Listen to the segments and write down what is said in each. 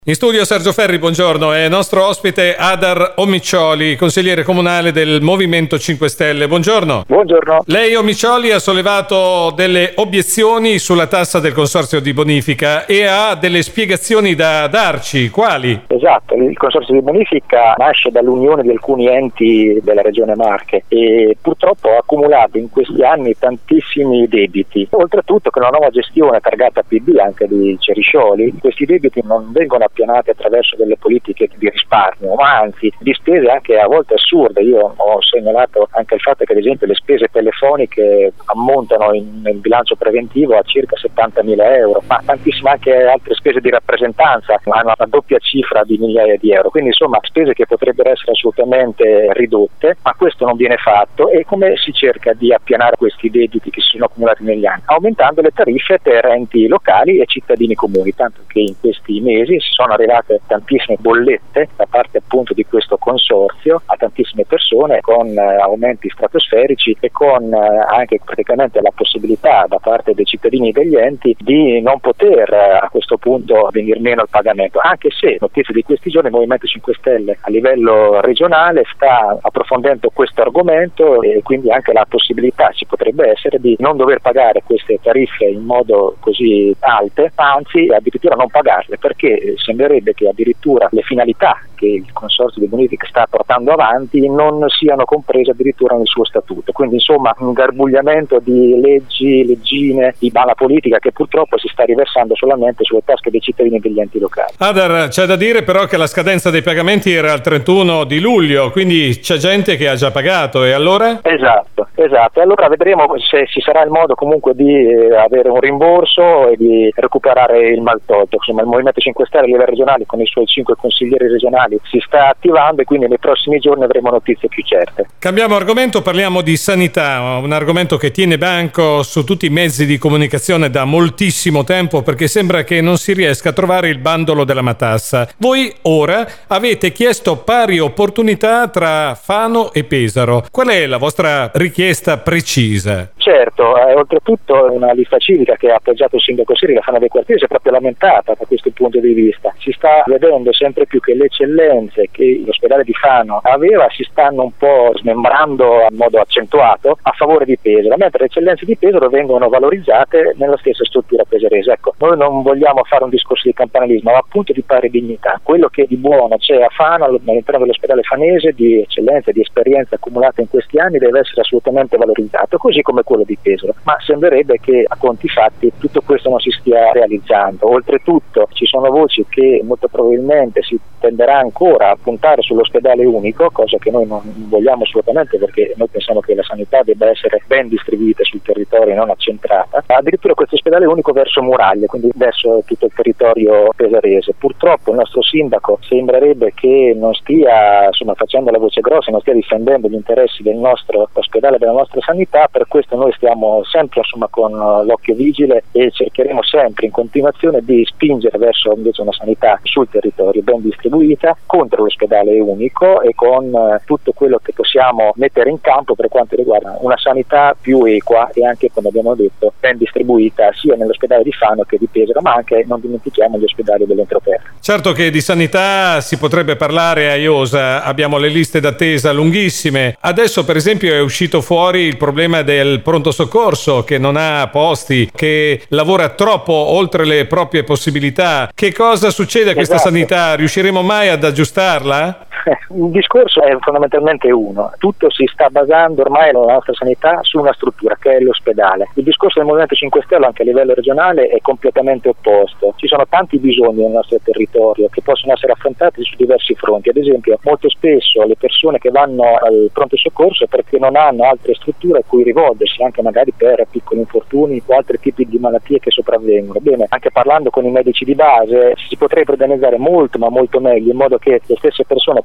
In studio Sergio Ferri, buongiorno, è nostro ospite Adar Omiccioli, consigliere comunale del Movimento 5 Stelle. Buongiorno. Buongiorno. Lei, Omiccioli, ha sollevato delle obiezioni sulla tassa del consorzio di bonifica e ha delle spiegazioni da darci. Quali? Esatto, il consorzio di bonifica nasce dall'unione di alcuni enti della Regione Marche e purtroppo ha accumulato in questi anni tantissimi debiti. Oltretutto con la nuova gestione targata PD anche di Ceriscioli, questi debiti non vengono appianati attraverso delle politiche di risparmio, ma anzi di spese anche a volte assurde. Io ho segnalato anche il fatto che ad esempio le spese telefoniche ammontano nel bilancio preventivo a circa 70.000 euro, ma tantissime anche altre spese di rappresentanza hanno una doppia cifra di migliaia di euro, quindi insomma spese che potrebbero essere assolutamente ridotte, ma questo non viene fatto. E come si cerca di appianare questi debiti che si sono accumulati negli anni? Aumentando le tariffe per enti locali e cittadini comuni, tanto che in questi mesi sono arrivate tantissime bollette da parte appunto di questo consorzio a tantissime persone con aumenti stratosferici e con anche praticamente la possibilità da parte dei cittadini e degli enti di non poter a questo punto venir meno al pagamento, anche se notizie di questi giorni il Movimento 5 Stelle a livello regionale sta approfondendo questo argomento e quindi anche la possibilità ci potrebbe essere di non dover pagare queste tariffe in modo così alte, anzi addirittura non pagarle, perché sembrerebbe che addirittura le finalità che il consorzio di bonifica sta portando avanti non siano comprese addirittura nel suo statuto. Quindi insomma un garbugliamento di leggi, leggine, di balla politica che purtroppo si sta riversando solamente sulle tasche dei cittadini e degli enti locali. Adar, c'è da dire però che la scadenza dei pagamenti era il 31 di luglio, quindi c'è gente che ha già pagato, e allora? Esatto. Allora vedremo se ci sarà il modo comunque di avere un rimborso e di recuperare il maltolto. Insomma il Movimento 5 Stelle a livello regionale con i suoi 5 consiglieri regionali si sta attivando e quindi nei prossimi giorni avremo notizie più certe. Cambiamo argomento, parliamo di sanità, un argomento che tiene banco su tutti i mezzi di comunicazione da moltissimo tempo, perché sembra che non si riesca a trovare il bandolo della matassa. Voi ora avete chiesto pari opportunità tra Fano e Pesaro. Qual è la vostra richiesta precisa? Certo, oltretutto una lista civica che ha appoggiato il sindaco Siri, la Fana dei Quartieri, si è proprio lamentata da questo punto di vista. Si sta vedendo sempre più che le eccellenze che l'ospedale di Fano aveva si stanno un po' smembrando in modo accentuato a favore di Pesaro, mentre le eccellenze di Pesaro vengono valorizzate nella stessa struttura pesarese. Ecco, noi non vogliamo fare un discorso di campanilismo, ma appunto di pari dignità. Quello che di buono c'è a Fano, all'interno dell'ospedale fanese, di eccellenza, di esperienza accumulata in questi anni, deve essere assolutamente valorizzato, così come quello di Pesaro. Ma sembrerebbe che a conti fatti tutto questo non si stia realizzando. Oltretutto ci sono voci che molto probabilmente si tenderà ancora a puntare sull'ospedale unico, cosa che noi non vogliamo assolutamente, perché noi pensiamo che la sanità debba essere ben distribuita sul territorio e non accentrata. Addirittura questo ospedale unico verso Muraglie, quindi verso tutto il territorio pesarese. Purtroppo il nostro sindaco sembrerebbe che non stia facendo la voce grossa, non stia difendendo gli interessi del nostro ospedale e della nostra sanità. Per questo noi stiamo sempre con l'occhio vigile e cercheremo sempre in continuazione di spingere verso invece una sanità sul territorio ben distribuita, contro l'ospedale unico e con tutto quello che possiamo mettere in campo per quanto riguarda una sanità più equa e anche, come abbiamo detto, ben distribuita sia nell'ospedale di Fano che di Pesaro, ma anche, non dimentichiamo, gli ospedali dell'entroterra. Certo che di sanità si potrebbe parlare a iosa, abbiamo le liste d'attesa lunghissime. Adesso per esempio è uscito fuori il problema del pronto soccorso che non ha posti, che lavora troppo oltre le proprie possibilità. Che cosa succede a questa sanità? Riusciremo mai ad aggiustarla? Il discorso è fondamentalmente uno: tutto si sta basando ormai nella nostra sanità su una struttura che è l'ospedale. Il discorso del Movimento 5 Stelle anche a livello regionale è completamente opposto. Ci sono tanti bisogni nel nostro territorio che possono essere affrontati su diversi fronti. Ad esempio, molto spesso le persone che vanno al pronto soccorso perché non hanno altre strutture a cui rivolgersi, anche magari per piccoli infortuni o altri tipi di malattie che sopravvengono. Bene, anche parlando con i medici di base si potrebbe organizzare molto ma molto meglio, in modo che le stesse persone che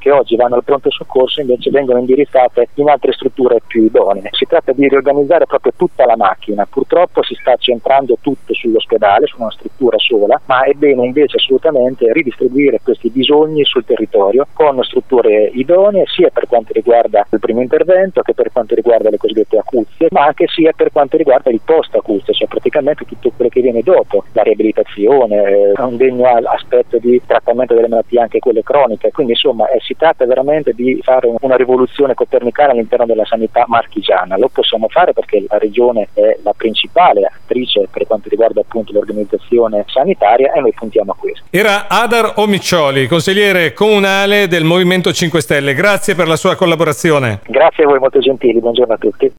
che oggi vanno al pronto soccorso invece vengono indirizzate in altre strutture più idonee. Si tratta di riorganizzare proprio tutta la macchina. Purtroppo si sta centrando tutto sull'ospedale, su una struttura sola, ma è bene invece assolutamente ridistribuire questi bisogni sul territorio con strutture idonee sia per quanto riguarda il primo intervento che per quanto riguarda le cosiddette acuzie, ma anche sia per quanto riguarda il post acuzia, cioè praticamente tutto quello che viene dopo, la riabilitazione, un degno aspetto di trattamento delle malattie anche quelle croniche. Quindi insomma si tratta veramente di fare una rivoluzione copernicana all'interno della sanità marchigiana. Lo possiamo fare perché la regione è la principale attrice per quanto riguarda appunto l'organizzazione sanitaria e noi puntiamo a questo. Era Adar Omiccioli, consigliere comunale del Movimento 5 Stelle. Grazie per la sua collaborazione. Grazie a voi, molto gentili, buongiorno a tutti.